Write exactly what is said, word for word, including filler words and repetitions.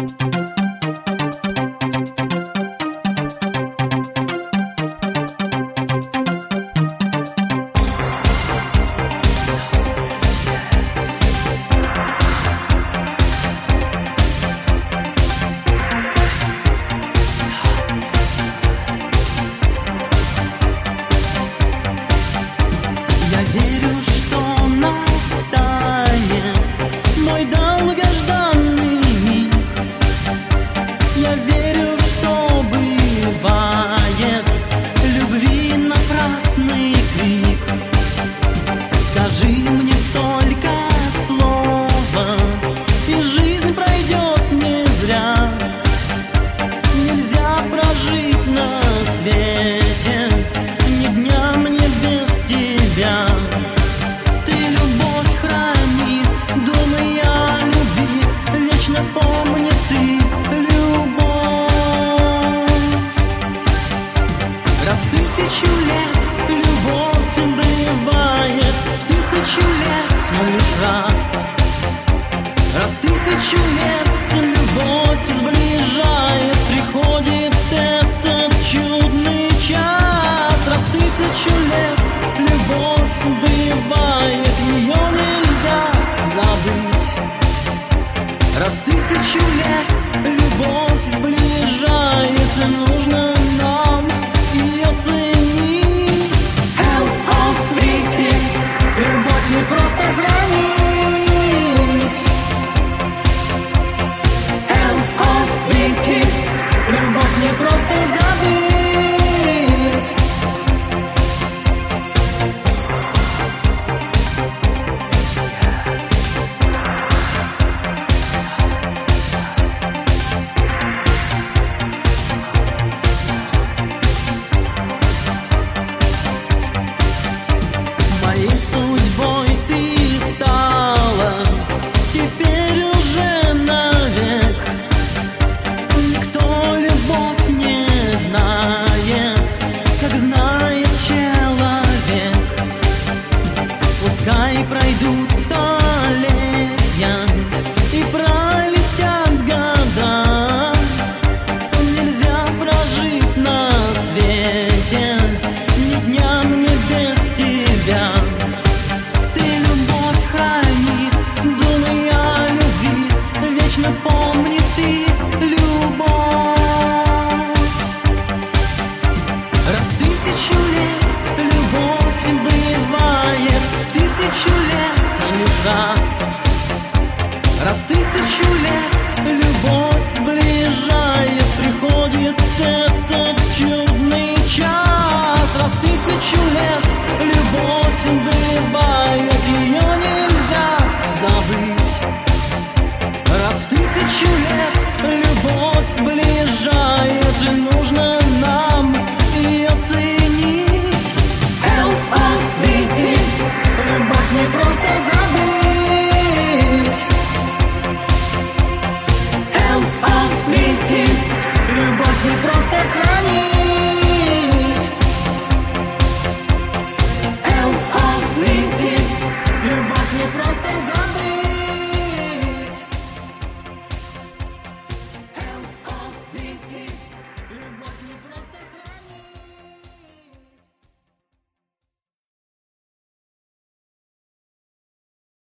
Раз тысячу лет любовь сближает, приходит этот чудный час. Раз тысячу лет любовь убивает, ее нельзя забыть. Раз тысячу лет любовь сближает, нужно нам ее ценить. эл о ви пи, любовь не просто хранить. Любовь не просто забыть. Моей судьбой ты стала, теперь уже навек. Никто любовь не знает, как знает человек. Пускай пройдут столетия и пролетят года, нельзя прожить на свете ни дня мне без тебя. Ты любовь храни, думай о любви, вечно помни ты любовь. Раз в тысячу лет любовь бывает, в тысячу лет лишь раз. Раз в тысячу лет любовь